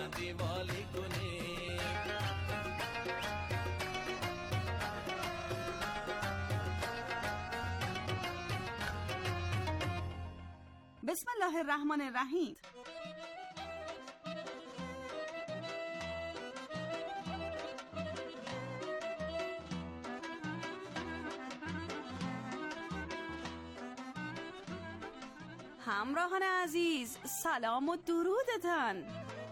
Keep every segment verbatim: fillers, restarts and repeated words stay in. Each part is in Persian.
دیوالی کنیم. بسم الله الرحمن الرحیم. همراهان عزیز، سلام و درودتان.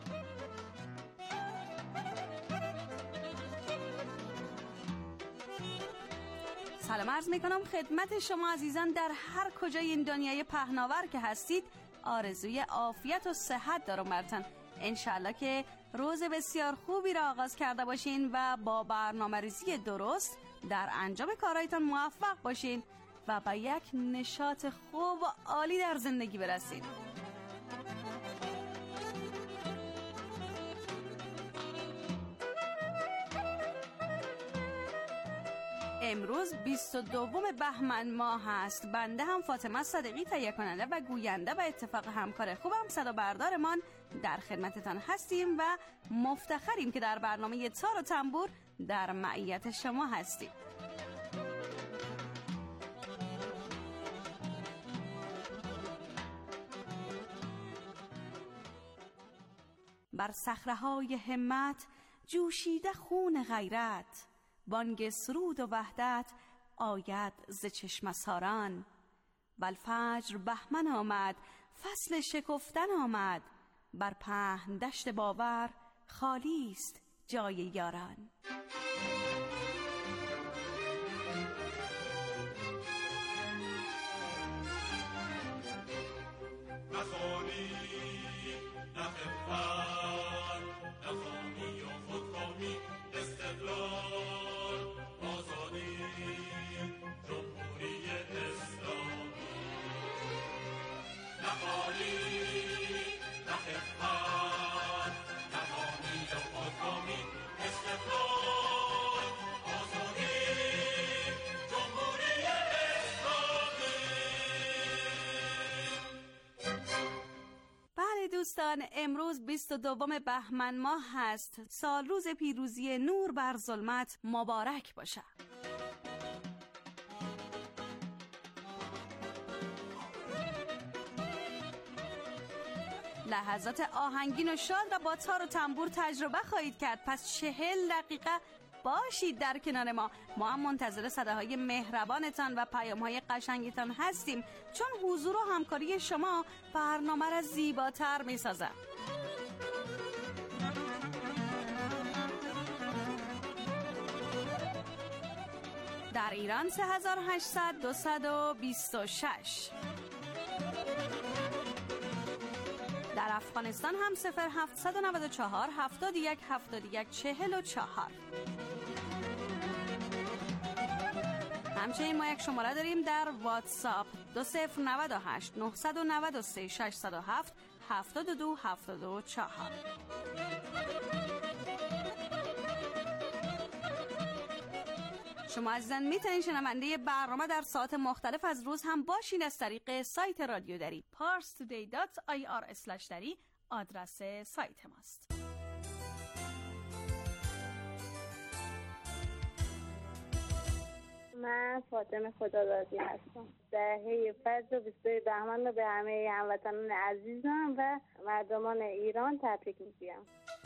سلام عرض میکنم خدمت شما عزیزان در هر کجای این دنیای پهناور که هستید. آرزوی عافیت و صحت دارم براتون. انشالله که روز بسیار خوبی را آغاز کرده باشین و با برنامه‌ریزی درست در انجام کارهایتان موفق باشین و با یک نشاط خوب و عالی در زندگی برسید. امروز بیست و دوم بهمن ماه هست. بنده هم فاطمه صدیقی تهیه کننده و گوینده و اتفاق همکار خوبم صدا بردارمان در خدمتتان هستیم و مفتخریم که در برنامه تار و تنبور در معیت شما هستیم. بر صخره‌های همت جوشیده خون غیرت، بانگ سرود و وحدت آید ز چشم ساران. والفجر بهمن آمد، فصل شکفتن آمد، بر پهن دشت باور خالی است جای یاران. نخوانی نخفن نخوانی و خودخوانی، استقلال آزادی جمهوری اسلامی. نخوانی نخفن نخوانی و خودخوانی، استقلال آزادی جمهوری اسلامی. بله دوستان، امروز بیست و دوم بهمن ماه هست. سال روز پیروزی نور بر ظلمت مبارک باشه. لحظات آهنگین و شاد و با تار و تنبور تجربه خواهید کرد. پس چهل دقیقه باشید در کنار ما. ما هم منتظر صداهای مهربانتان و پیام‌های قشنگتان هستیم، چون حضور و همکاری شما برنامه را زیباتر می‌سازه. در ایران سه هزار و هشتصد دویست و بیست و شش، در افغانستان هم صفر هفتصد و نود و چهار هفتاد و یک هفتاد و یک چهل و چهار. همچنین ما یک شماره داریم در واتساپ دو صفر نود و هشت نهصد و نود و سه ششصد و هفت هفتاد و دو هفتاد و چهار. شما عزیزان میتونید شنونده برنامه در ساعات مختلف از روز هم باشین از طریق سایت رادیو دری پارس تودی دات آی آر اسلش دری آدرس سایت ماست. من فاطمه خدادادی هستم. دهه فجر بیست بهمن رو به همه هموطنان عزیزم و مردمان ایران تبریک میگم.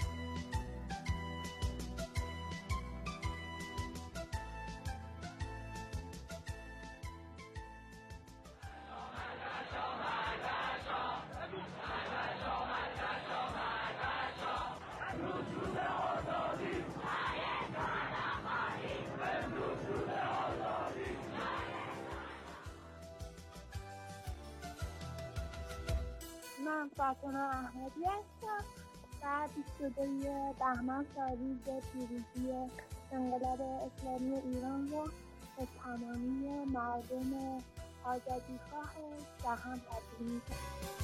من فاطمه احمدی هستم و بیست و دو بهمن سالروز پیروزی انقلاب اسلامی ایران رو به تمامی مردم آزادیخواه جهان تبریک میگم.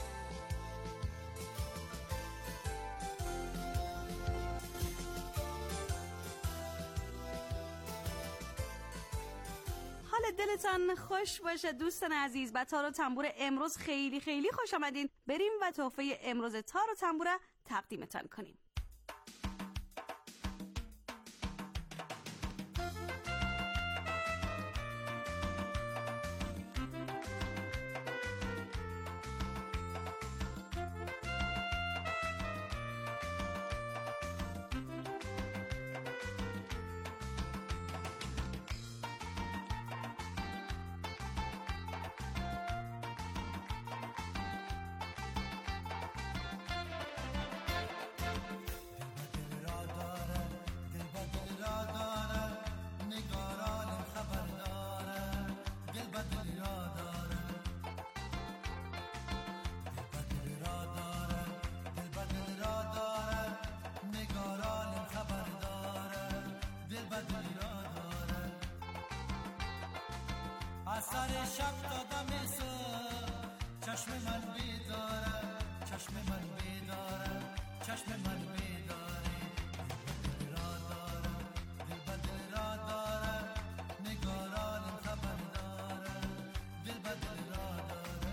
حال دلتان خوش باشه دوستان عزیز. با تار و تنبور امروز خیلی خیلی خوش آمدین. بریم و تحفه امروز تار و تنبور تقدیمتان کنیم. آثار شب تا دم صبح چشم من بیداره، چشم من بیداره، چشم من بیداره، دل را داره، دل به دل را داره، نگاران خبر داره، دل به دل را داره.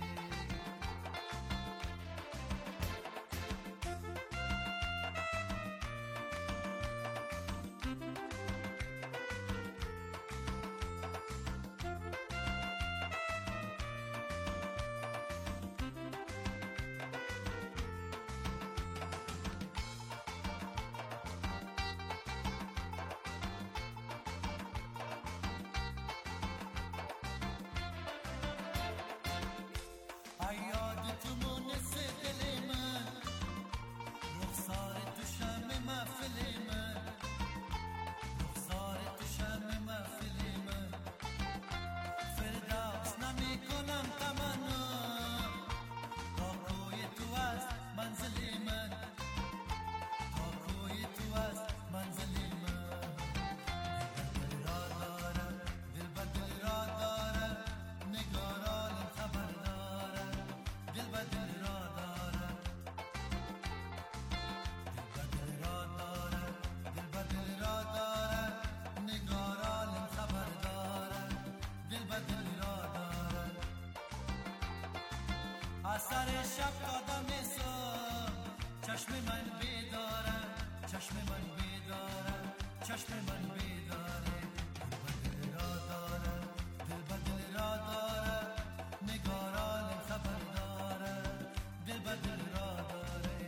آثار شب تا دم صبح چشم من بیداره، چشم من بیداره، چشم من بیداره، دل به دل را داره، دل به دل را داره، نگاران خبر داره، دل به دل را داره.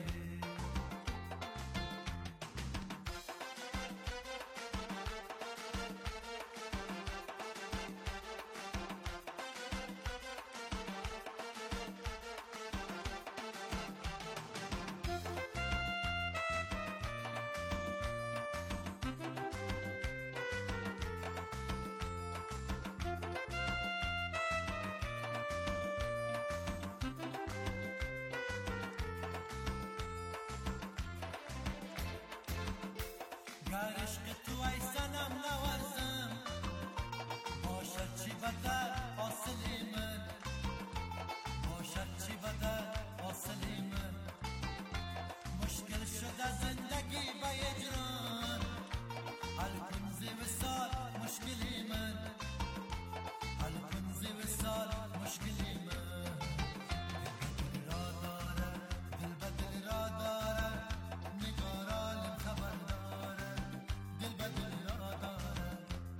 گر عشق تو ای سنم نوازم باشد چی بدر حاصل من، باشد چی بدر حاصل من، مشکل شده زندگی با اجران، حل کن ز وصال مشکلی من، حل کن ز وصال مشکلی من، دل به دل را داره، دل به دل را داره، نگاران خبر داره، دل به دل را داره،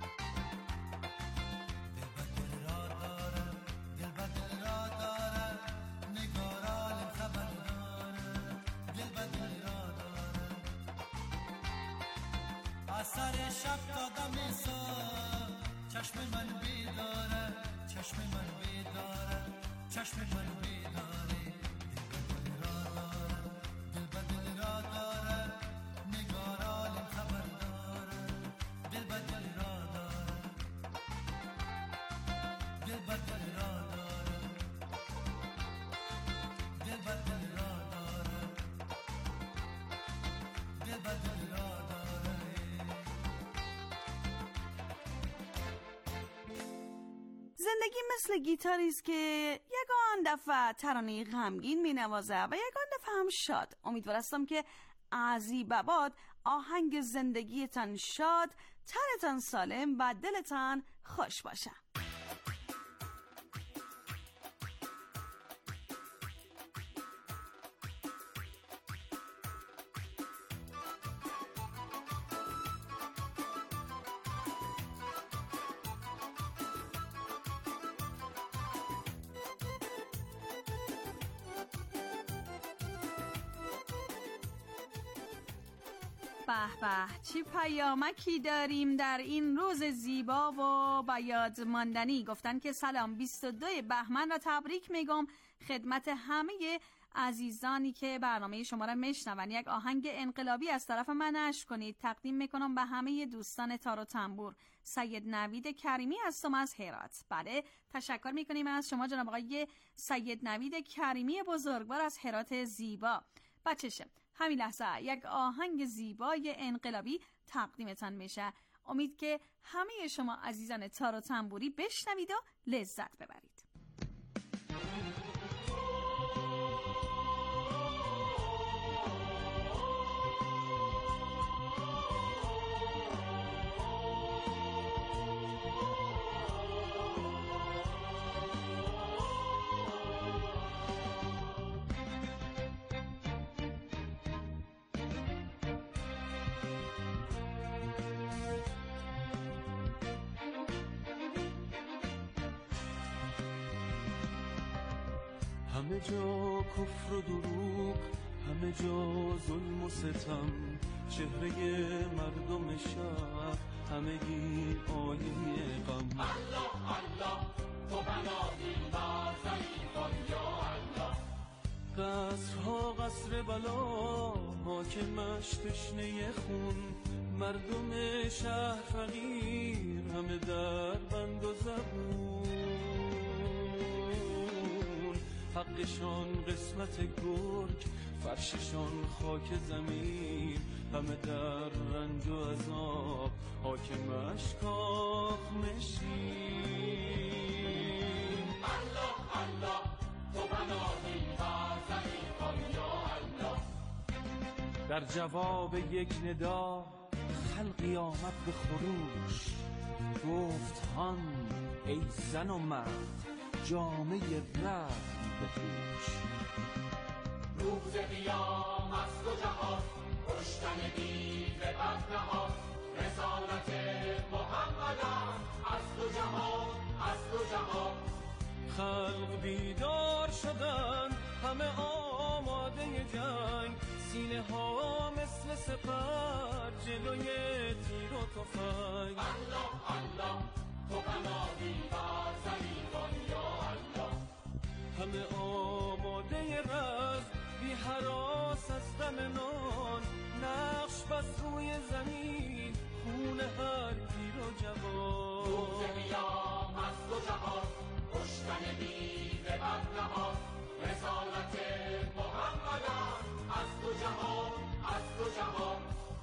دل به دل را داره، دل به دل را داره، نگاران خبر داره، دل به دل را داره. آثار شب تا دم صبح چشم من بیداره، چشم من بیداره، چشم من بیداره، دل به دل را داره، دل به دل را داره، نگاران خبر داره، دل به دل را داره، دل به دل را داره، دل به دل را داره، دل به دل را داره. زندگی مثل گیتاری است که یگان دفعه ترانه غمگین می‌نوازه و یگان دفعه هم شاد. امیدوارم که عزی بباد آهنگ زندگیتان شاد، تنتان سالم و دلتان خوش باشه. به به چی پیامکی داریم در این روز زیبا و با یاد ماندنی. گفتن که سلام بیست و دو بهمن و تبریک میگم خدمت همه عزیزانی که برنامه شما را میشنون. یک آهنگ انقلابی از طرف من نشر کنید تقدیم میکنم به همه دوستان تار و تنبور. سید نوید کریمی هستم از هرات. بله تشکر میکنیم از شما جناب آقای سید نوید کریمی بزرگوار از هرات زیبا. بچشه همین لحظه یک آهنگ زیبای انقلابی تقدیمتان میشه. امید که همه شما عزیزان تار و تنبوری بشنوید و لذت ببرید. همه جا کفر و دروغ، همه جا ظلم و ستم، چهره مردم شهر همگی آینه غم. الله الله تو بنایی بر ضعیفان یا الله. قصرها قصر بلا، حاکمش تشنه خون، مردم شهر فقیر همه در بند و زبون. حقشان قسمت گرگ، فرششان خاک زمین، همه در رنج و عذاب، حاکمش کاخ نشین. الله الله تو بنایی بر ضعیفان یا الله. در جواب یک ندا خلقی آمد به خروش، گفت هان ای زن و مرد جامعه رزم بپوش. روز قیام از دو جهان، کشتن دیو بدنهاد، رسالت محمدم از دو جهان از دو جهان. خلق بیدار شدن همه آماده جنگ، سینه ها مثل سپر جلوی تیر و تفنگ. الله الله تو بنایی بر ضعیفان یا الله. همه آماده رزم بی هراس از دم نان، نقش بس روی زمین خون هر پیر و جوان. روز قیام از دو جهان، کشتن دیو بدنهاد، رسالت محمدم از دو جهان از دو جهان.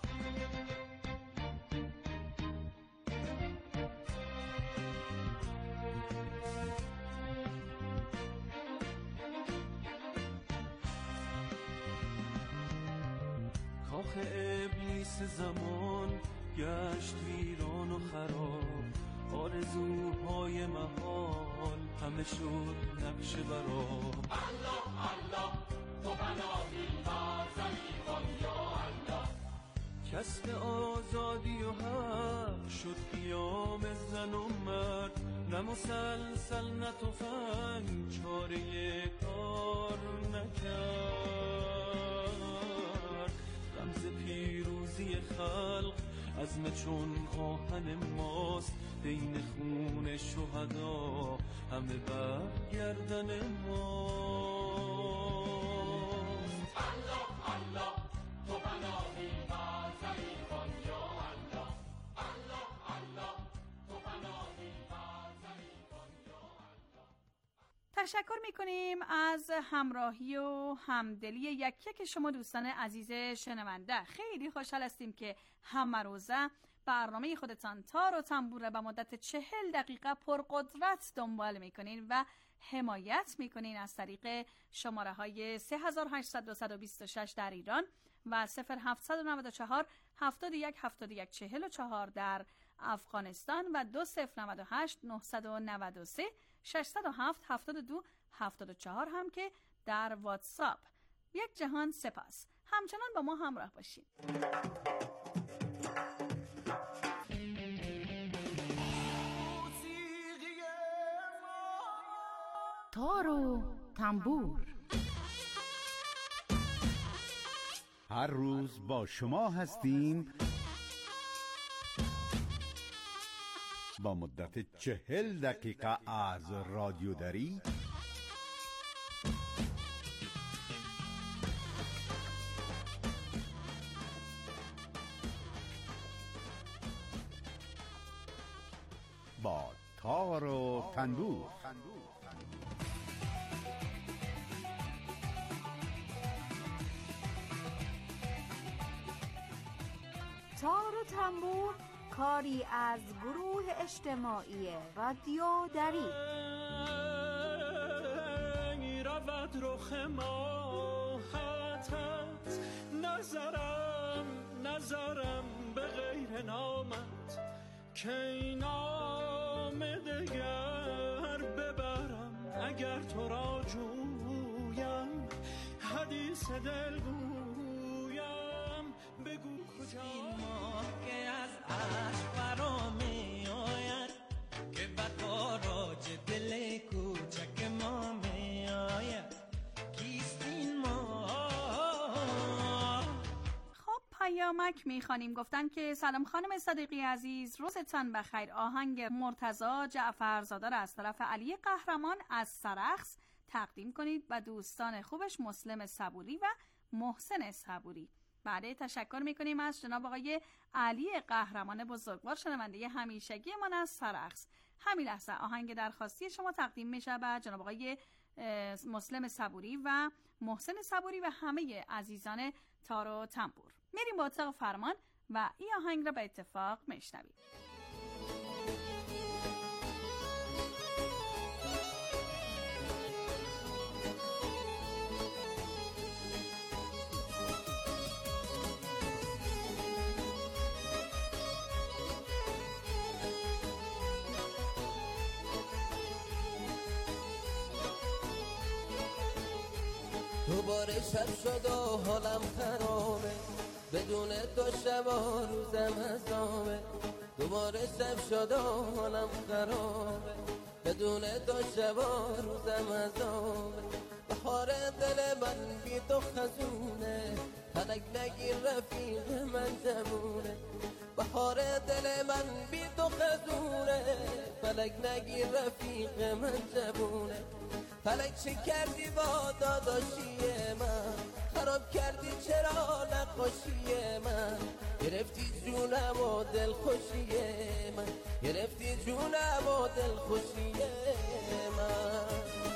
کاخ ابلیس زمان گشت ویران و خراب، آرزوهای محال همه شد نقش براب. الله الله تو بنایی بر ضعیفان یا الله. کسب آزادی و حق شد قیام زن و مرد، نه مسلسل نه تفنگ چاره کار نکرد. رمز پیروزی خلق عزم چون آهن ماست، بین خون شهدا همه بر گردن ماست. الله الله تو بنایی بر ضعیفان یا الله. الله الله تو بنایی بر ضعیفان یا الله. تشکر میکنیم از همراهی و همدلی یک یک شما دوستان عزیز شنونده. خیلی خوشحال هستیم که همه روزه برنامه خودتان تار و تنبوره به مدت چهل دقیقه پرقدرت دنبال میکنین و حمایت میکنین از طریق شماره های سه هشت صفر صفر دو شش در ایران و صفر هفت نه چهار هفتاد و یک هفتاد و یک چهل و چهار در افغانستان و دو صفر نه هشت نه نه سه شش صفر هفت هفتاد و دو هفتاد و چهار هم که در واتساپ. یک جهان سپاس. همچنان با ما همراه باشید. تار و تنبور هر روز با شما هستیم با مدت چهل دقیقه از رادیو دری با تار و تنبور. تار و تنبور کاری از گروه اجتماعی رادیو دری. رود رخ ماهتت، نظرم نظرم به غیر نامت، که این نام دگر ببرم اگر تو را جویم، حدیث دل گویم بگو کجا. این ماه که از عشق برا می آید، که بقا راج دل کوچک ما می آید، کیست این ماه؟ خب پیامک میخوانیم. گفتن که سلام خانم صدیقی عزیز، روزتان بخیر. آهنگ مرتضی جعفرزاده را از طرف علی قهرمان از سرخس تقدیم کنید و دوستان خوبش مسلم صبوری و محسن صبوری. بعد تشکر میکنیم از جناب آقای علی قهرمان بزرگوار، شنونده همیشگی من از سرخس. همین لحظه آهنگ درخواستی شما تقدیم میشه به جناب آقای مسلم صبوری و محسن صبوری و همه عزیزان تار و تنبور. میریم با اتاق فرمان و این آهنگ را به اتفاق میشنویم. دوباره شب شد و حالم خرابه، بدون تو شب و روزم حسابه. دوباره شب شد و حالم خرابه، بدون تو شب و روزم حسابه. بهار دل من بی تو خزونه، فلک نگیر رفیق من جمونه. بهار دل من بی تو خزونه، فلک نگیر رفیق من جمونه. فلک چه کردی با داداشی من، خراب کردی چرا نقاشی من. گرفتی جونم و دل خوشی من، گرفتی جونم و دل خوشی من.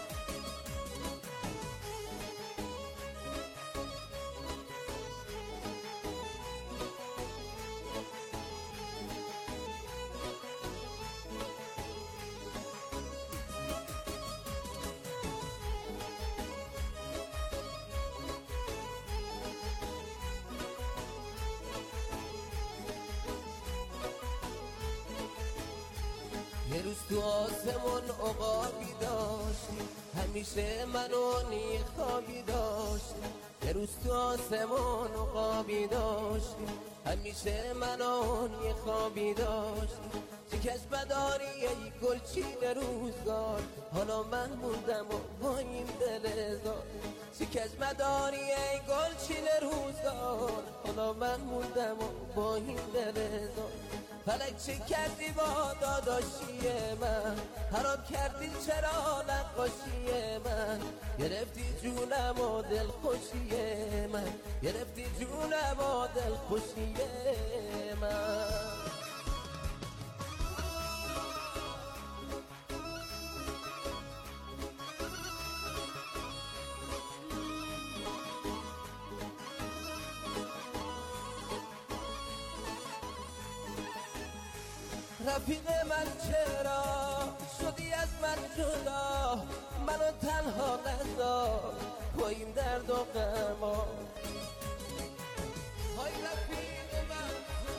یه روز تو آسمون عقابی داشتی، همیشه منو نیخوابی داشتی. یه روز تو آسمون عقابی داشتی، همیشه منو نیخوابی داشتی. چکش بداری ای گلچین روزگار، حالا من موندم و با این دل زار. چکش بداری ای گلچین روزگار، حالا من موندم و با این دل زار. فلک چه کردی با داداشی من، خراب کردی چرا نقاشی من. گرفتی جونم و دل خوشی من، گرفتی جونم و دل خوشی من. رفیق من چرا شدی از من جدا، منو تنها نذار با این درد و غما. های رفیق من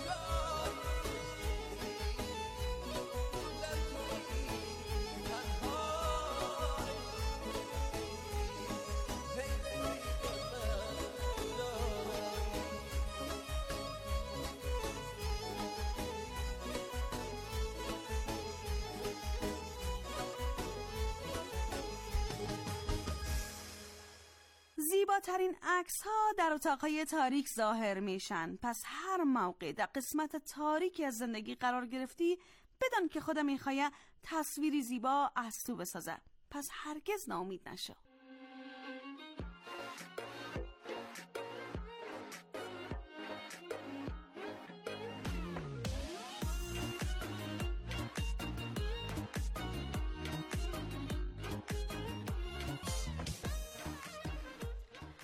زیباترین عکس ها در اتاقهای تاریک ظاهر میشن. پس هر موقع در قسمت تاریکی از زندگی قرار گرفتی، بدان که خدا میخواه تصویری زیبا از تو بسازه. پس هرگز ناامید نشو.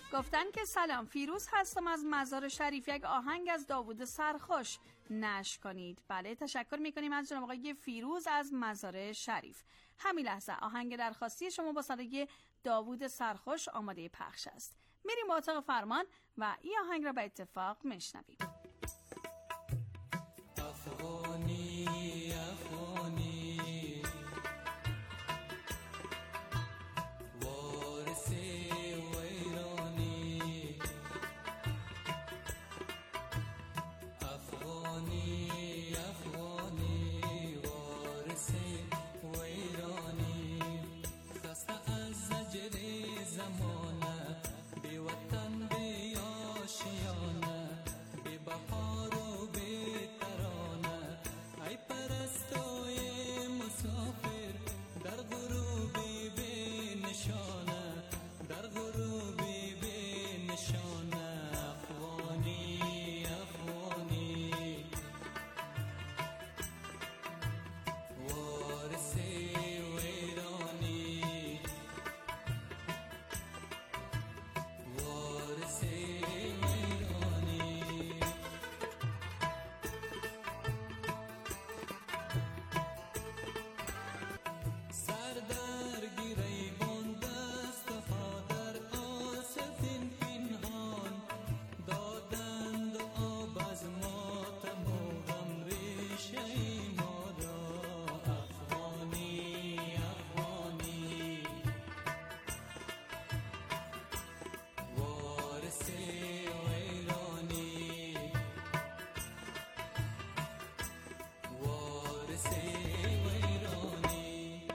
گفتن که سلام، فیروز هستم از مزار شریف، یک آهنگ از داوود سرخوش نشر کنید. بله، تشکر میکنیم از جناب آقای فیروز از مزار شریف. همین لحظه آهنگ درخواستی شما با صدای داوود سرخوش آماده پخش است. میریم با اتاق فرمان و این آهنگ را به اتفاق میشنویم. افغانی افغانی وارث ویرانی، افغانی افغانی وارث ویرانی، خسته از زجر زمانه، بی وطن بی آشیانه، بی بهار و بی ترانه، ای پرستوی مسافر در غروبی بی نشانه، در غروبی بی نشانه، افغانی افغانی وارث ویرانی، وارث ویرانی. سر در گریبان دست ها در آستین پنهان، دادند آب از ماتم و غم ریشه ما را، افغانی افغانی وارث ویرانی، وارث ویرانی.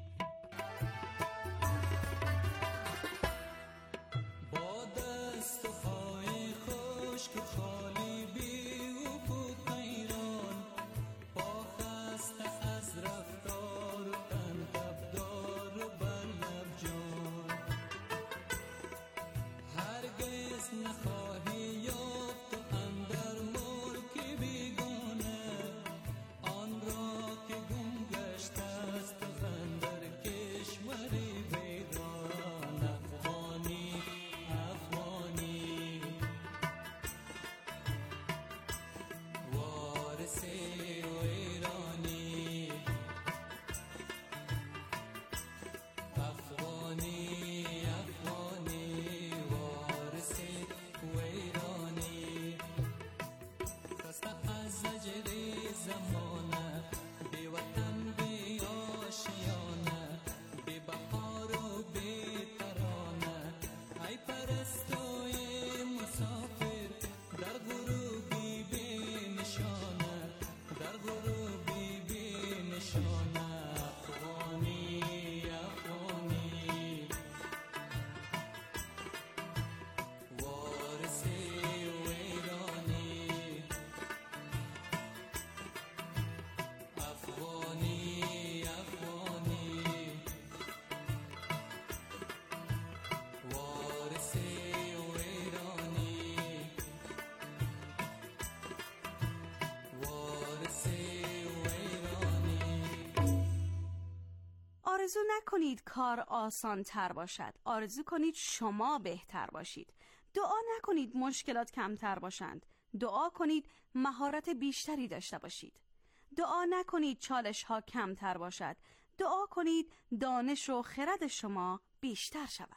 با دست و پای خشک خالی بی افق حیران، با خسته از رفتار و تن تبدار و بر لب جان، هرگز نخواهی یافت تو اندر ملک بیگانه، آن را که گم گشته است اندر کشوری ویران، افغانی افغانی وارث ویرانی، افغانی افغانی وارث ویرانی، خسته از زجر زمانه، بی وطن بی آشیانه، بی بهار و بی ترانه، ای پرستوی مسافر در غروبی بی نشانه، در غروبی بی نشانه، افغانی افغانی وارث ویرانی، افغانی افغانی وارث ویرانی، وارث ویرانی. آرزو نکنید کار آسان تر باشد، آرزو کنید شما بهتر باشید. دعا نکنید مشکلات کمتر باشند، دعا کنید مهارت بیشتری داشته باشید. دعا نکنید چالش ها کمتر باشد، دعا کنید دانش و خرد شما بیشتر شود.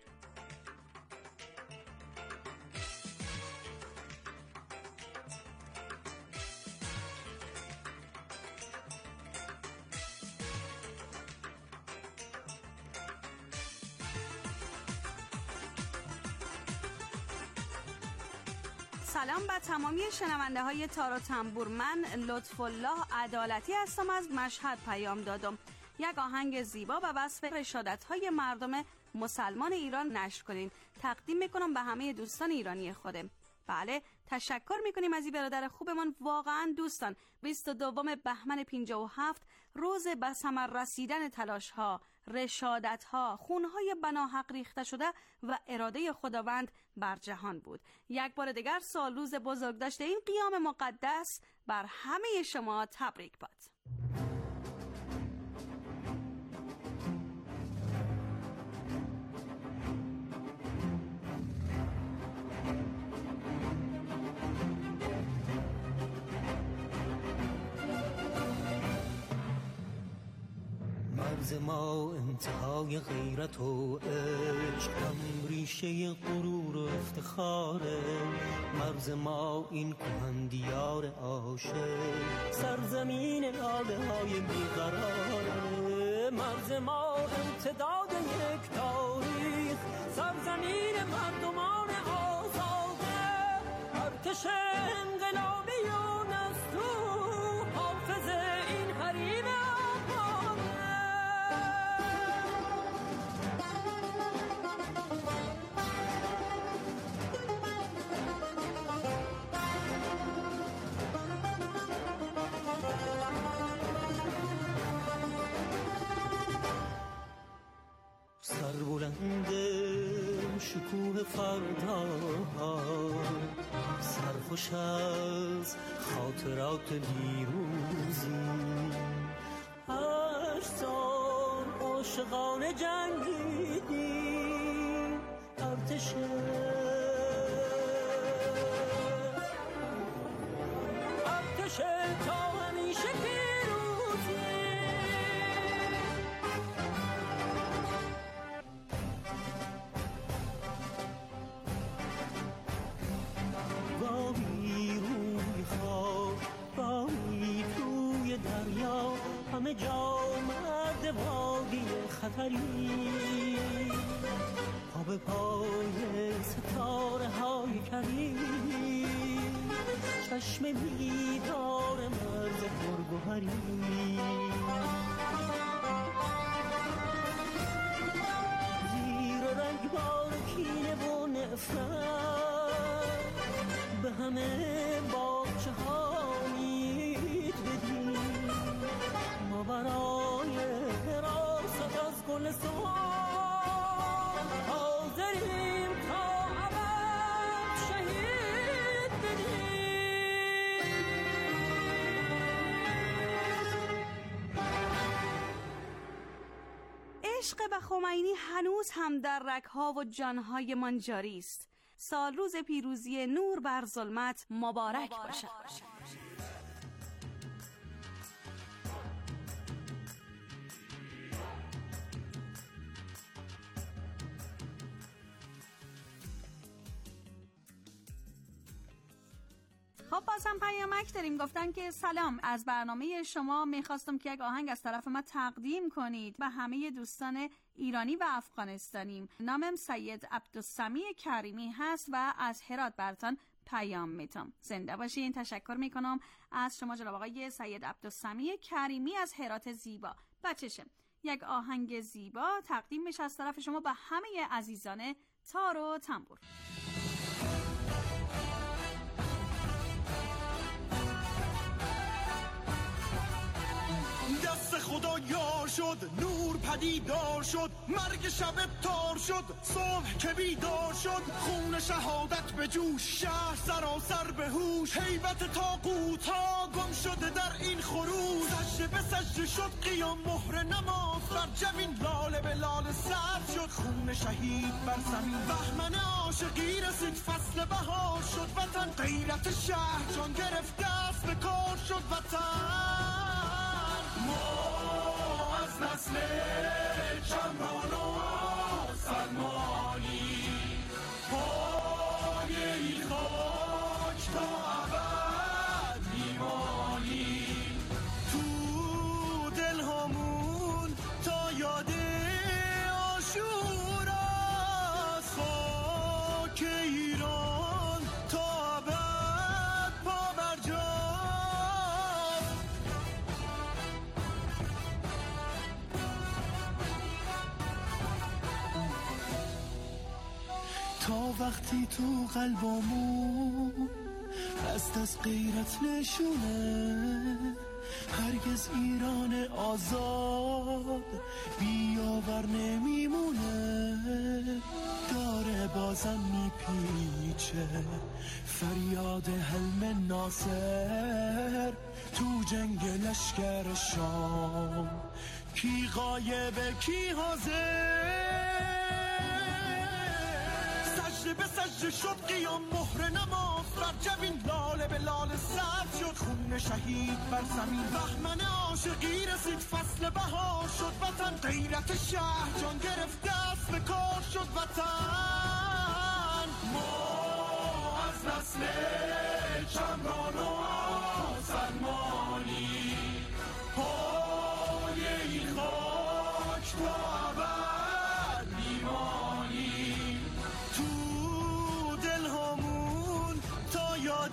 سلام به تمامی شنونده های تار و تنبور. من لطف الله عدالتی هستم، از مشهد پیام دادم. یک آهنگ زیبا به وصف رشادت های مردم مسلمان ایران نشر کنین. تقدیم میکنم به همه دوستان ایرانی خودم. بله، تشکر میکنیم از این برادر خوبمان. واقعا دوستان، بیست و دوم بهمن پنجاه و هفت روز به ثمر رسیدن تلاش ها، رشادت ها، خون های بناحق ریخته شده و اراده خداوند بر جهان بود. یک بار دیگر سال روز بزرگ داشته این قیام مقدس بر همه شما تبریک باد. مرز ما انتهای غیرت و عشق، هم ریشه غرور و افتخاره. مرز ما این کهن دیار عاشق، سرزمین لاله های بیقراره. مرز ما امتداد یک تاریخ، سرزمین مردمان آزاده. ارتش انقلابی و نستو، حافظ این حریم آباده. سر بلندم شکوه فردا، سرخوش از خاطرات دیروزی. هشت سال عاشقانه جنگیدیم، ارتش ارتش تا همیشه پیروزی. گاهی روی خاک، گاهی توی دریا، همه جا مرد وادی خطری. پا به پای ستاره های کریم، چشم بیدار مرز پرگوهری. زیر رنگبار کینه و نفرت، به همه باغچه ها امید بدیم. ما برای حراست از گلستان، حاضریم تا ابد شهید بدیم. عشق به خمینی هنوز هم در رگ‌ها و جان‌های من جاری است. سال روز پیروزی نور بر ظلمت مبارک باشد. خب باز هم پیامک داریم، گفتن که سلام، از برنامه شما میخواستم که یک آهنگ از طرف ما تقدیم کنید به همه دوستان ایرانی و افغانستانیم. نامم سید عبدالسمی کریمی هست و از هرات براتون پیام میتم. زنده باشین. تشکر میکنم از شما جناب آقای سید عبدالسمی کریمی از هرات زیبا. بچشه یک آهنگ زیبا تقدیم میشه از طرف شما به همه عزیزان تار و تنبور. دست خدا یار شد، نور پدیدار شد، مرگ شب تار شد، صبح که بیدار شد، خون شهادت به جوش، شهر سراسر به هوش، هیبت طاغوت ها گم شده در این خروش، سجده به سجده شد قیام، مهر نماز بر جبین، لاله به لاله سبز شد، خون شهید بر زمین، بهمن عاشقی رسید، فصل بهار شد وطن، غیرت شهر جان گرفت، دست به کار شد وطن. ما از نسل چمران و سلمانی، پای این خاک تا ابد میمانیم، تو دل همون تا یاد عاشورا، خاک ایران تا ابد پا بر جا. تا وقتی تو قلبمون هست از غیرت نشونه، هرگز ایران آزاد بیاور نمیمونه، داره بازم میپیچه فریاد حلم ناصر، تو جنگ لشکر شام کی غایبه کی حاضر، سجده به سجده شد قیام، مهر نماز بر جبین، لاله به لاله سبز شد، خون شهید بر زمین. بهمن عاشقی رسید فصل بهار شد وطن، غیرت شهر جان گرفت دست به کار شد وطن. ما از نسل چمران و آسلمانی پای این خاک تا ابد میمانیم. تو دلهامون تا یاد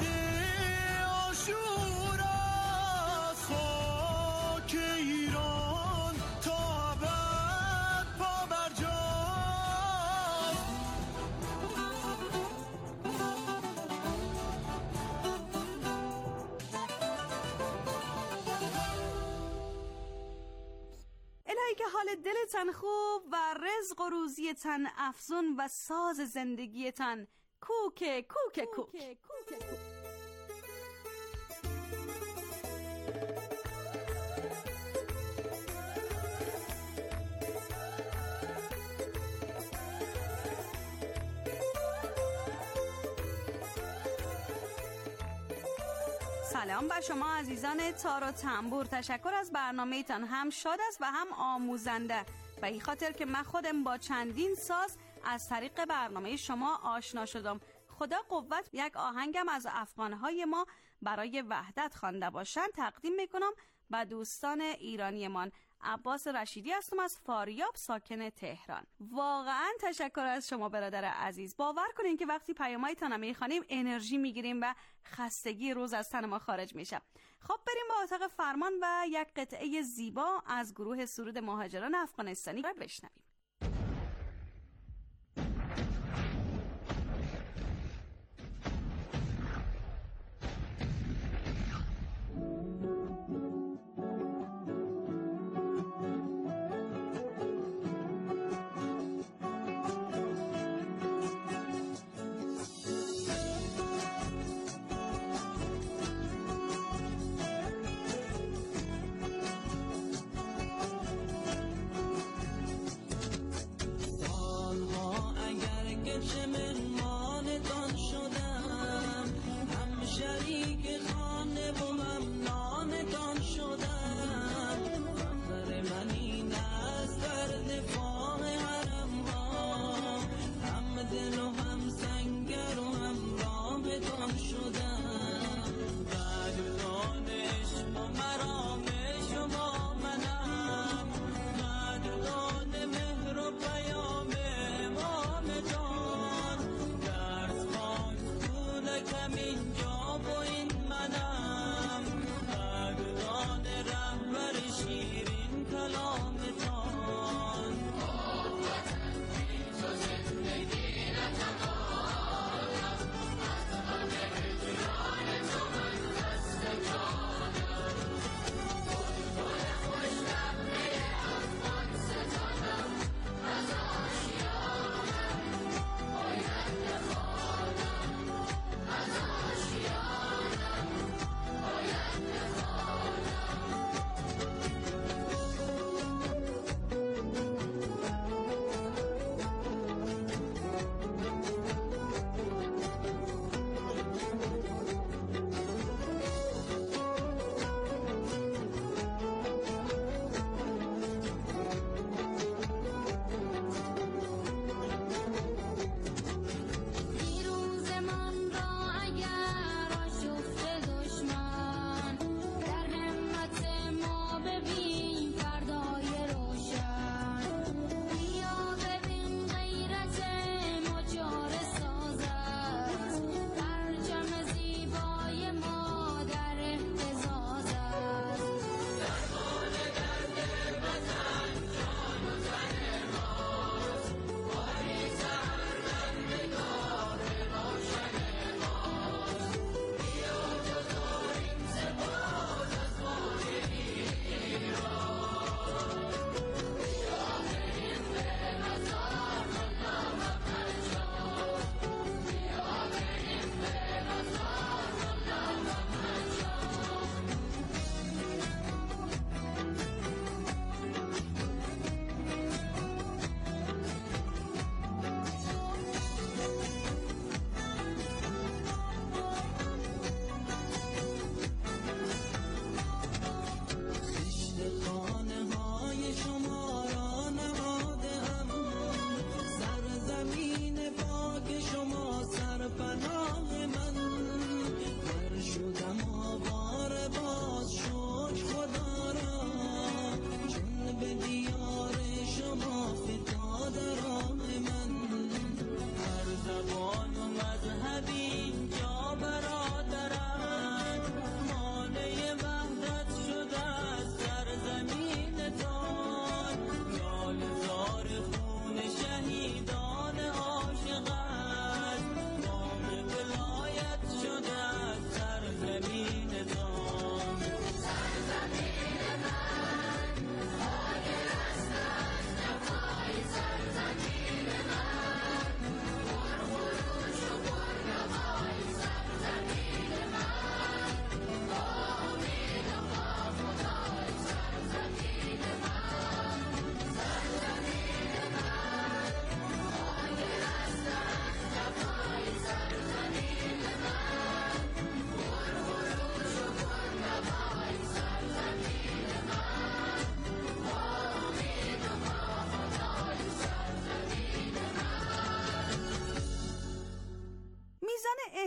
آشورا از خاک ایران تا ابد پا بر جاست. الهی که حال دلتان خوب و رزق و روزیتان افزون و ساز زندگیتان کوک کوک کوک. سلام بر شما عزیزان تار و تنبور. تشکر از برنامه تان، هم شاد است و هم آموزنده، و این خاطر که من خودم با چندین ساز از طریق برنامه شما آشنا شدم. خدا قوت یک آهنگم از افغانهای ما برای وحدت خوانده باشند تقدیم میکنم و دوستان ایرانی من. عباس رشیدی هستم از فاریاب ساکن تهران. واقعا تشکر از شما برادر عزیز. باور کنین که وقتی پیامایتان میخوانیم انرژی میگیریم و خستگی روز از تن ما خارج میشه. خب بریم با اتاق فرمان و یک قطعه زیبا از گروه سرود مهاجران افغانستانی را بشنویم. پیام امام جان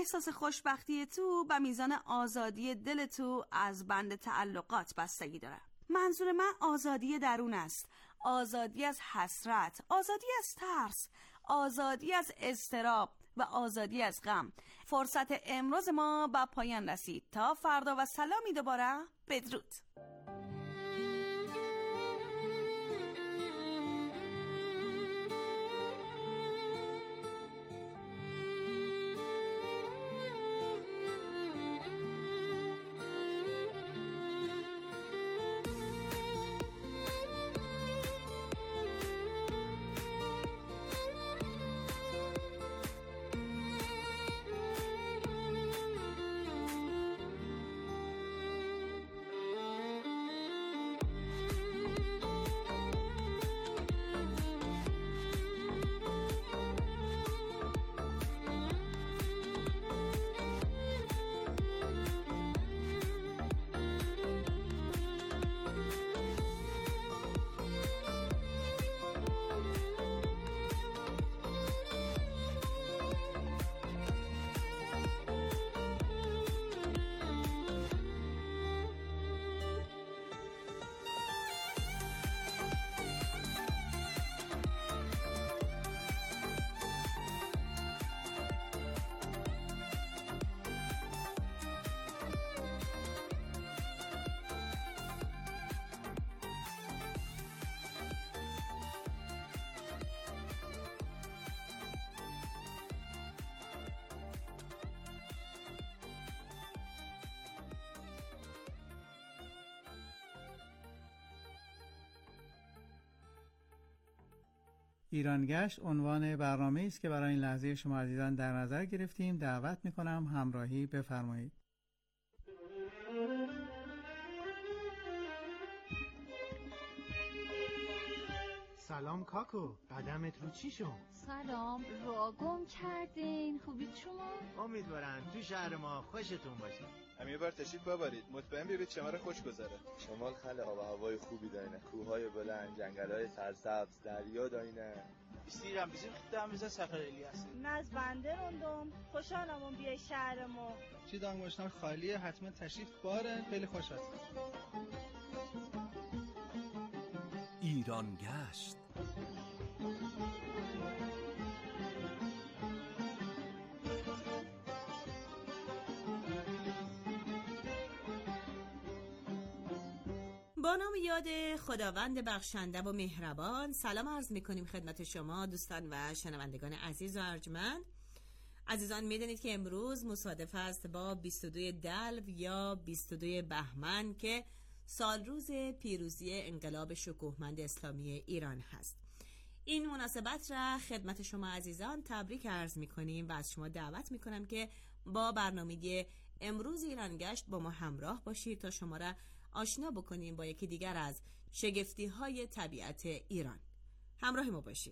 احساس خوشبختی تو به میزان آزادی دل تو از بند تعلقات بستگی داره. منظور من آزادی درون است، آزادی از حسرت، آزادی از ترس، آزادی از اضطراب و آزادی از غم. فرصت امروز ما به پایان رسید. تا فردا و سلامی دوباره. بدرود. ایرانگشت عنوان برنامه است که برای این لحظه شما عزیزان در نظر گرفتیم. دعوت میکنم همراهی بفرمایید. سلام کاکو، قدمت رو چی شد؟ سلام، رو گم کردین. خوبید شما؟ امیدوارم تو شهر ما خوشتون باشه. هم یه بار تشریف ببرید، مطمئن ببینید شمال خوش گذره. شمال خیلی آب و هوای خوبی داره، کوههای بلند، جنگل‌های سرسبز، دریا داره. استیرم bizim خدامıza سفر الیاس. ناز بنده روندم، خوشحالم اون بیای شهر ما. چی دانگوشتار خالیه، حتما تشریف باره، خیلی خوش هست. ایرانگشت. با نام یاد خداوند بخشنده و مهربان سلام عرض میکنیم خدمت شما دوستان و شنوندگان عزیز و ارجمند. عزیزان میدونید که امروز مصادف است با بیست و دو دلو یا بیست و دو بهمن که سال روز پیروزی انقلاب شکوهمند اسلامی ایران هست. این مناسبت را خدمت شما عزیزان تبریک عرض میکنیم و از شما دعوت میکنم که با برنامه امروز ایرانگشت با ما همراه باشید تا شما را آشنا بکنیم با یکی دیگر از شگفتی های طبیعت ایران. همراه ما باشید.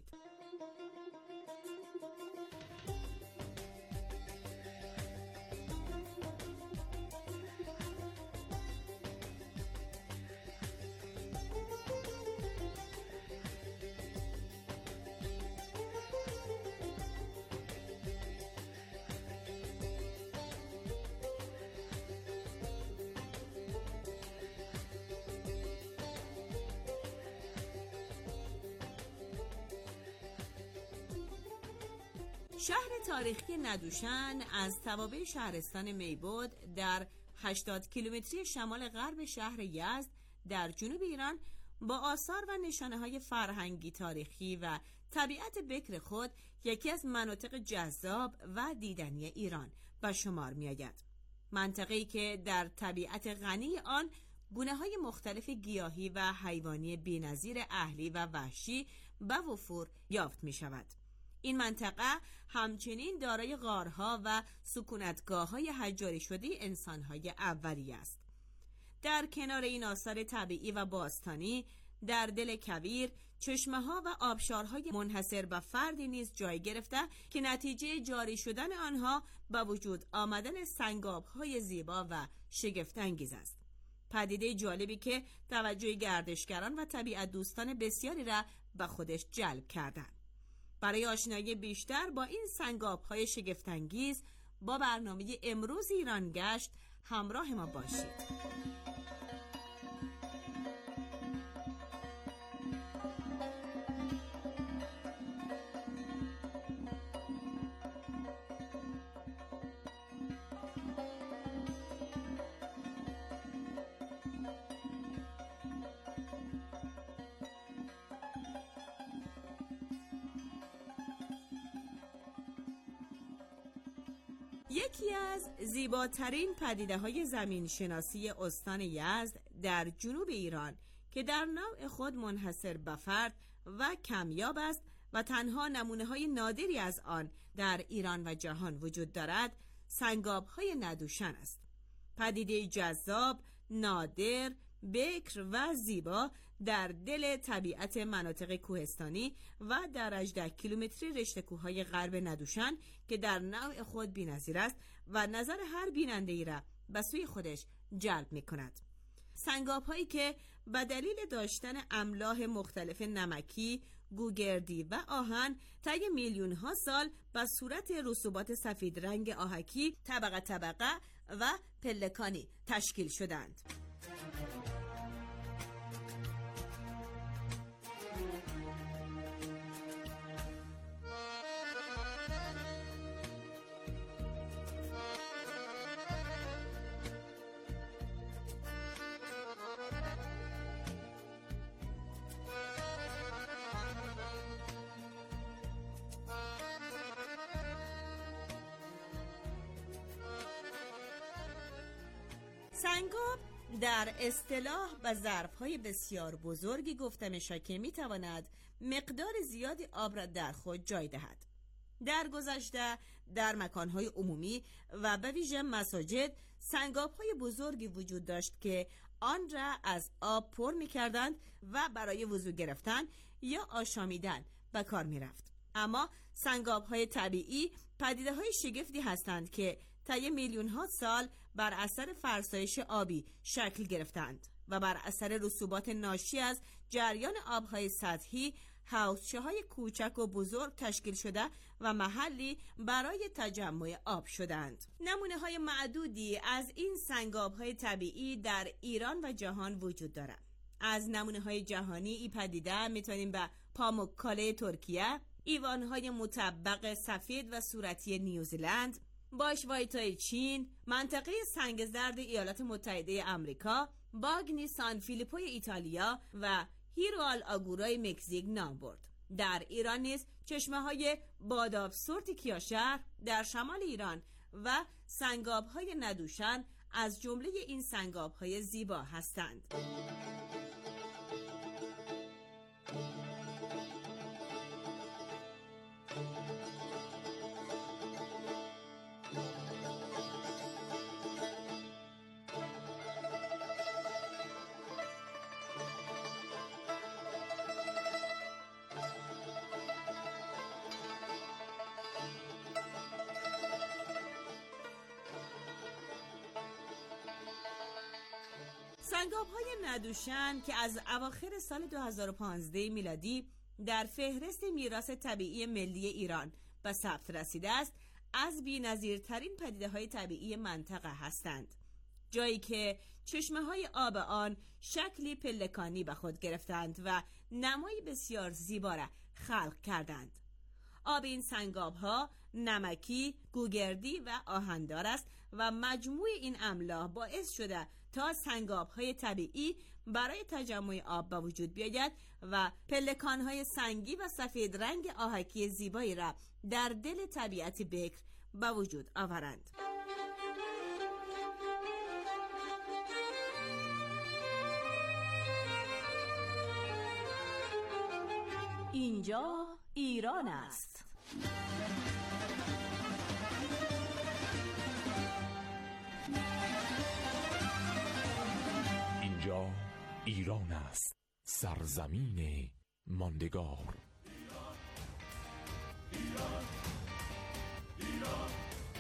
شهر تاریخی ندوشن از توابع شهرستان میبود در هشتاد کیلومتری شمال غرب شهر یزد در جنوب ایران با آثار و نشانه‌های فرهنگی، تاریخی و طبیعت بکر خود یکی از مناطق جذاب و دیدنی ایران به شمار می‌آید. منطقه‌ای که در طبیعت غنی آن گونه‌های مختلف گیاهی و حیوانی بی‌نظیر اهلی و وحشی به وفور یافت می‌شود. این منطقه همچنین دارای غارها و سکونتگاه‌های حجاری شده انسان‌های اولیه است. در کنار این آثار طبیعی و باستانی در دل کویر چشمه‌ها و آبشارهای منحصر به فردی نیز جای گرفته که نتیجه جاری شدن آنها به وجود آمدن سنگاب‌های زیبا و شگفت‌انگیز است. پدیده جالبی که توجه گردشگران و طبیعت دوستان بسیاری را به خودش جلب کردند. برای آشنایی بیشتر با این سنگاب‌های شگفت‌انگیز با برنامه امروز ایران گشت همراه ما باشید. یکی از زیباترین پدیده‌های زمین‌شناسی استان یزد در جنوب ایران که در نوع خود منحصر به فرد و کمیاب است و تنها نمونه‌های نادری از آن در ایران و جهان وجود دارد، سنگاب‌های ندوشن است. پدیده جذاب، نادر، بکر و زیبا در دل طبیعت مناطق کوهستانی و در هجده کیلومتری رشته کوههای غرب ندوشن که در نوع خود بی‌نظیر است و نظر هر بیننده‌ای را به سوی خودش جلب می‌کند. سنگاب‌هایی که به دلیل داشتن املاح مختلف نمکی، گوگردی و آهن طی میلیون‌ها سال به صورت رسوبات سفید رنگ آهکی طبقه طبقه و پلکانی تشکیل شدند. سنگاب در اصطلاح به ظرف‌های بسیار بزرگی گفته می‌شود که می‌تواند مقدار زیادی آب را در خود جای دهد. در گذشته در مکان‌های عمومی و به ویژه مساجد سنگاب‌های بزرگی وجود داشت که آن را از آب پر می‌کردند و برای وضو گرفتن یا آشامیدن به کار می‌رفت. اما سنگاب‌های طبیعی پدیده‌های شگفتی هستند که طی میلیون‌ها سال بر اثر فرسایش آبی شکل گرفتند و بر اثر رسوبات ناشی از جریان آب‌های سطحی حوضچه‌های کوچک و بزرگ تشکیل شده و محلی برای تجمع آب شدند. نمونه‌های معدودی از این سنگاب‌های طبیعی در ایران و جهان وجود دارد. از نمونه‌های جهانی این پدیده می‌تونیم به پاموککاله ترکیه، ایوان‌های مطبق سفید و صورتی نیوزیلند، باشوایتای چین، منطقه سنگ زرد ایالات متحده آمریکا، باگنی سان فیلیپوی ایتالیا و هیروال آگورای مکزیک نام برد. در ایران نیز چشمه‌های باداب سورت کیاشهر در شمال ایران و سنگاب‌های ندوشن از جمله این سنگاب‌های زیبا هستند. سنگاب‌های ندوشن که از اواخر سال دو هزار و پانزده میلادی در فهرست میراث طبیعی ملی ایران به ثبت رسیده است، از بی‌نظیرترین پدیده‌های طبیعی منطقه هستند. جایی که چشمه‌های آب آن شکلی پلکانی به خود گرفتند و نمایی بسیار زیبا را خلق کردند. آب این سنگاب‌ها نمکی، گوگردی و آهندار است و مجموع این املاح باعث شده تا سنگاب‌های طبیعی برای تجمع آب به وجود بیاید و پلکان‌های سنگی و سفید رنگ آهکی زیبایی را در دل طبیعت بکر به وجود آورند. اینجا ایران است. اینجا ایران است، سرزمین ماندگار. ایران، ایران،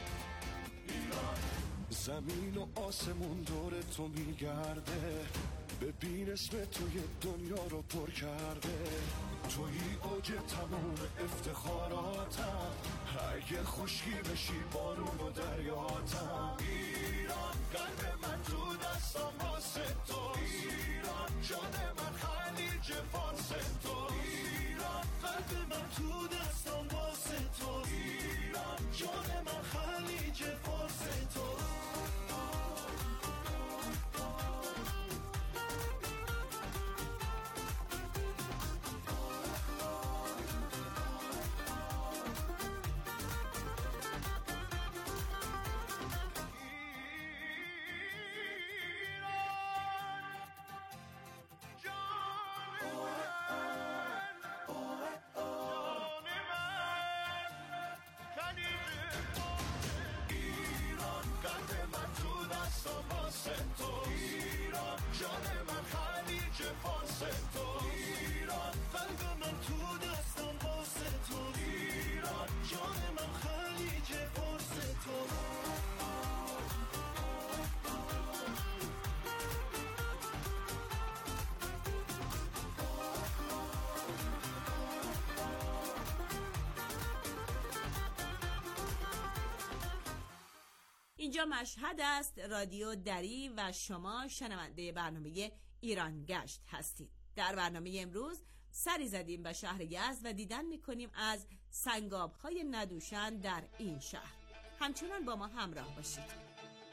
ایران. زمین و آسمون دور تو میگرده، ببین اسم توی دنیا رو پر کرده، توی اوج تمام افتخاراتم، اگه خشکی بشی بارون و دریاتم. ایران قلب من تو دستم واسه تو، ایران جان من خلیج فارس تو، ایران قلب من تو دستم واسه تو، ایران جان من خلیج فارس تو. اینجا مشهد است، رادیو دری و شما شنونده برنامه ایران گشت هستید. در برنامه امروز سری زدیم به شهر یزد و دیدن میکنیم از سنگاب‌های ندوشن در این شهر. همچنان با ما همراه باشید.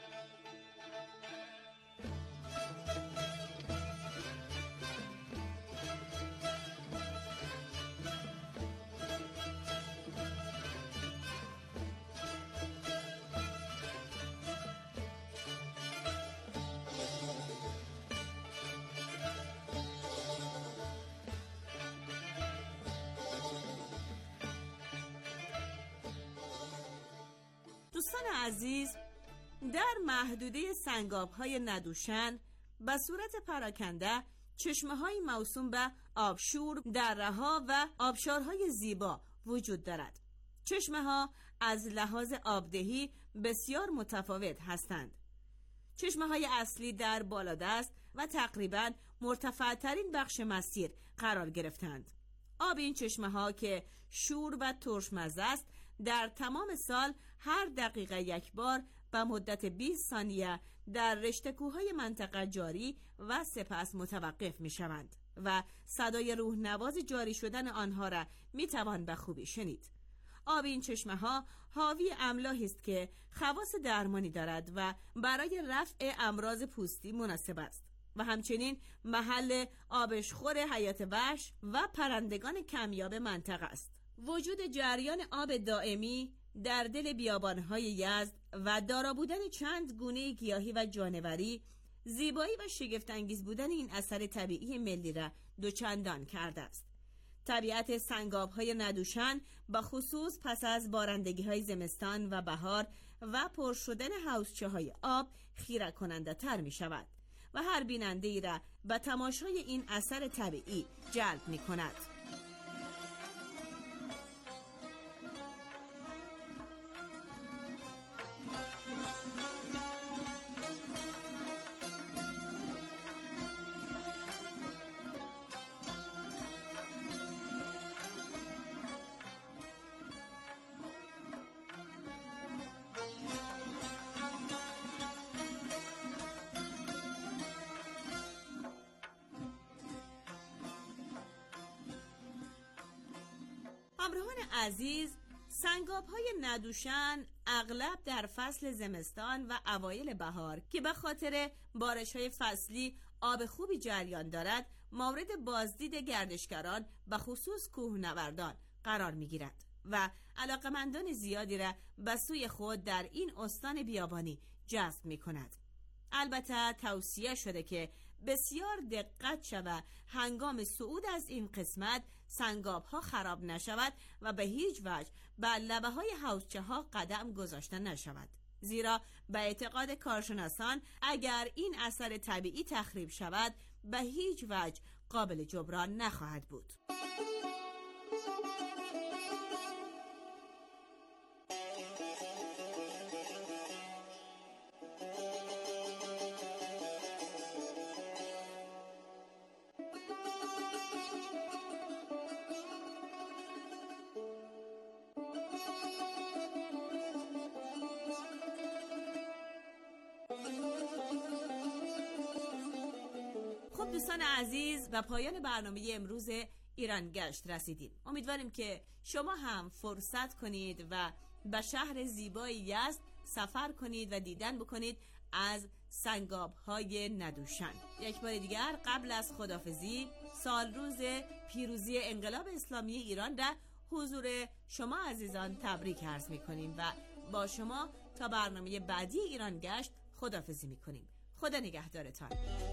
دوستان عزیز، در محدوده سنگاب‌های ندوشن به صورت پراکنده چشمه‌های موسوم به آبشور، دره‌ها و آبشارهای زیبا وجود دارد. چشمه‌ها از لحاظ آبدهی بسیار متفاوت هستند. چشمه‌های اصلی در بالادست و تقریباً مرتفع‌ترین بخش مسیر قرار گرفتند. آب این چشمه‌ها که شور و ترشمزه است در تمام سال هر دقیقه یک بار به مدت بیست ثانیه در رشته کوههای منطقه جاری و سپس متوقف می شوند و صدای روح نواز جاری شدن آنها را می توان به خوبی شنید. آب این چشمه ها حاوی املاحی است که خواص درمانی دارد و برای رفع امراض پوستی مناسب است و همچنین محل آبشخور حیات وحش و پرندگان کمیاب منطقه است. وجود جریان آب دائمی در دل بیابانهای یزد و دارا بودن چند گونه گیاهی و جانوری زیبایی و شگفت‌انگیز بودن این اثر طبیعی ملی را دوچندان کرده است. طبیعت سنگاب‌های ندوشن به خصوص پس از بارندگی‌های زمستان و بهار و پر شدن حوضچه‌های آب خیره کننده تر می شود و هر بیننده ای را به تماشای این اثر طبیعی جلب می کند. همراهان عزیز، سنگاب‌های ندوشن اغلب در فصل زمستان و اوایل بهار که به خاطر بارش‌های فصلی آب خوبی جریان دارد مورد بازدید گردشگران به خصوص کوهنوردان قرار می‌گیرد و علاقمندان زیادی را به سوی خود در این استان بیابانی جذب می‌کند. البته توصیه شده که بسیار دقت شود هنگام صعود از این قسمت سنگاب ها خراب نشود و به هیچ وجه بر لبه های حوضچه ها قدم گذاشته نشود، زیرا به اعتقاد کارشناسان اگر این اثر طبیعی تخریب شود به هیچ وجه قابل جبران نخواهد بود. دوستان عزیز، و پایان برنامه امروز ایران گشت رسیدیم. امیدواریم که شما هم فرصت کنید و به شهر زیبای یزد سفر کنید و دیدن بکنید از سنگاب‌های ندوشن. یک بار دیگر قبل از خداحافظی، سال روز پیروزی انقلاب اسلامی ایران را حضور شما عزیزان تبریک عرض می‌کنیم و با شما تا برنامه بعدی ایران گشت خداحافظی می‌کنیم. خدا نگهدارتان.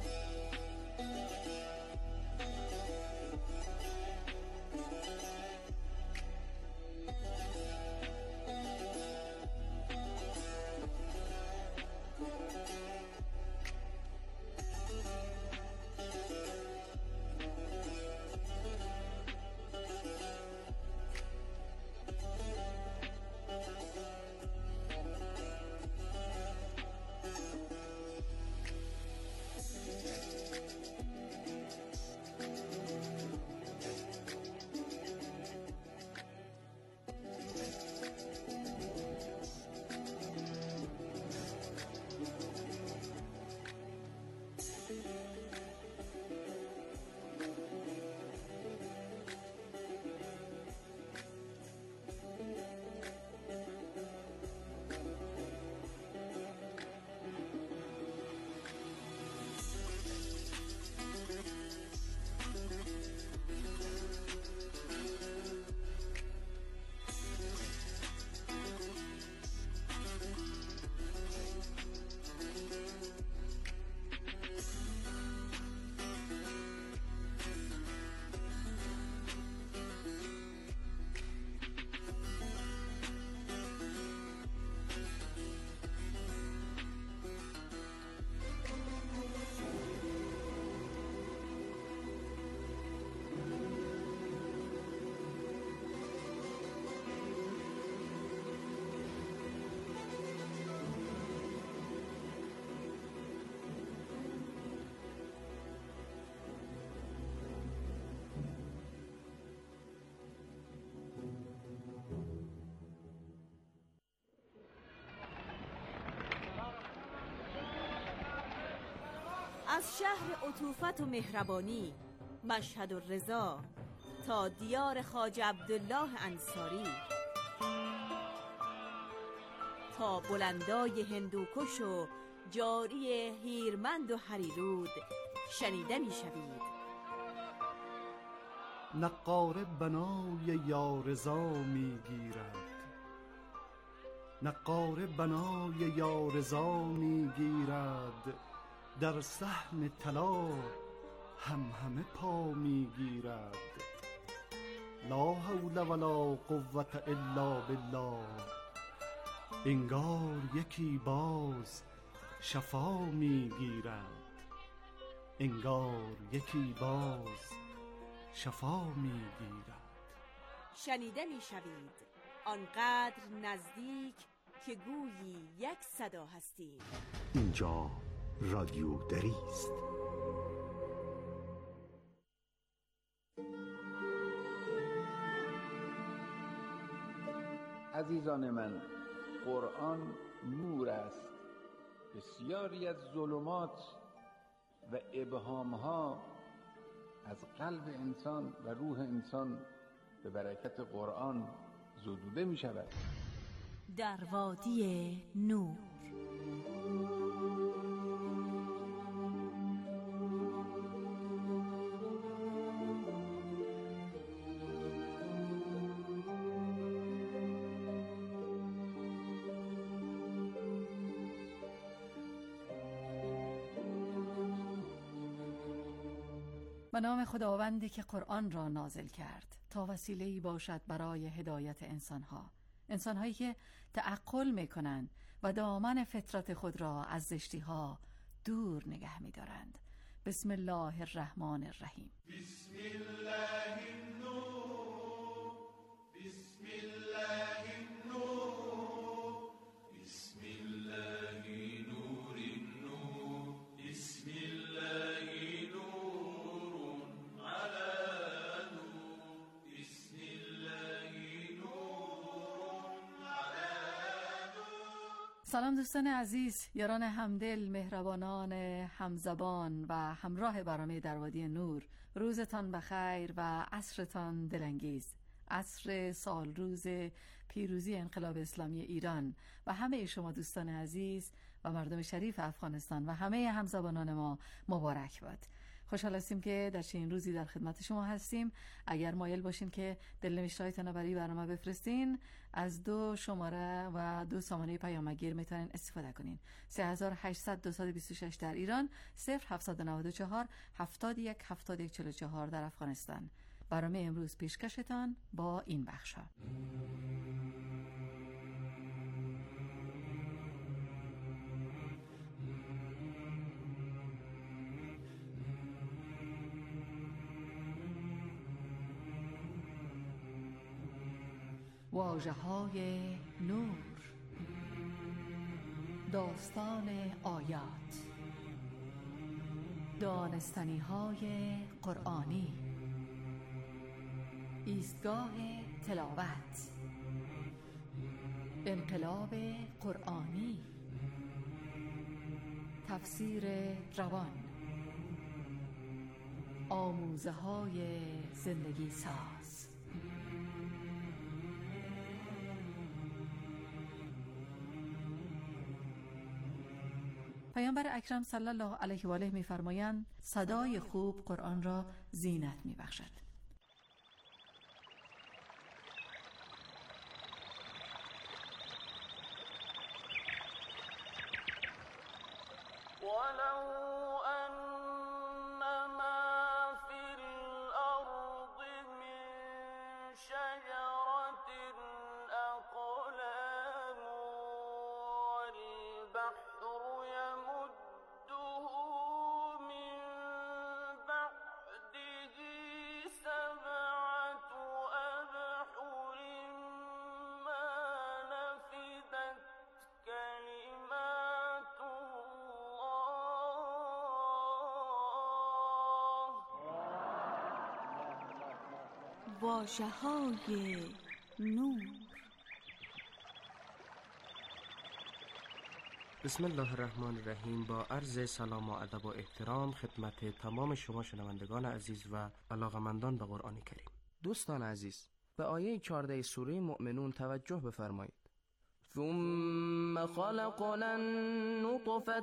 از شهر عطوفت و مهربانی، مشهد و رضا، تا دیار خواجه عبدالله انصاری، تا بلندای هندوکش و جاری هیرمند و هریرود شنیده می شوید. نقاره بنای یارزا می گیرد، نقاره بنای یارزا می گیرد، در صحن طلا هم همه پا می گیرد. لا حول ولا قوة الا بالله، انگار یکی باز شفا می گیرد، انگار یکی باز شفا می گیرد. شنیده می شوید آنقدر نزدیک که گویی یک صدا هستی. اینجا رادیو دری است. عزیزان من، قرآن نور است. بسیاری از ظلمات و ابهامها از قلب انسان و روح انسان به برکت قرآن زدوده می شود. در وادی نور. به نام خداوندی که قرآن را نازل کرد تا وسیله‌ای باشد برای هدایت انسانها، انسانهایی که تعقل می‌کنند و دامن فطرت خود را از زشتی‌ها دور نگه می‌دارند. بسم الله الرحمن الرحیم. بسم الله النور، بسم الله النور، بسم الله نور النور، بسم الله نور على نور، بسم الله نور على نور. سلام دوستان عزیز، یاران همدل، مهربانان همزبان و همراه برنامه در وادی نور. روزتان بخیر و عصرتان دلانگیز. عصر سال روز پیروزی انقلاب اسلامی ایران و همه شما دوستان عزیز و مردم شریف افغانستان و همه همزبانان ما مبارک باد. خوشحال هستیم که در چنین روزی در خدمت شما هستیم. اگر مایل باشین که دلنوشته‌هایتان رو برای برنامه بفرستین، از دو شماره و دو سامانه پیامگیر میتونین استفاده کنین. سه هزار و هشتصد دویست و بیست و شش در ایران، صفر هفتصد و نود و چهار هفتاد و یک هفتاد و یک چهل و چهار در افغانستان. برنامه امروز پیشکشتان با این بخش‌ها. واژه‌های نور، داستان آیات، دانستنی‌های قرآنی، ایستگاه تلاوت، انقلاب قرآنی، تفسیر روان، آموزه‌های زندگی ساز. پیامبر اکرم صلی الله علیه و آله می‌فرمایند صدای خوب قرآن را زینت می‌بخشد. واژه‌های نور. بسم الله الرحمن الرحیم. با عرض سلام و ادب و احترام خدمت تمام شما شنوندگان عزیز و علاقمندان به قرآن کریم. دوستان عزیز، به آیه چهارده سوره مؤمنون توجه بفرمایید. ثم خلقنا النطفة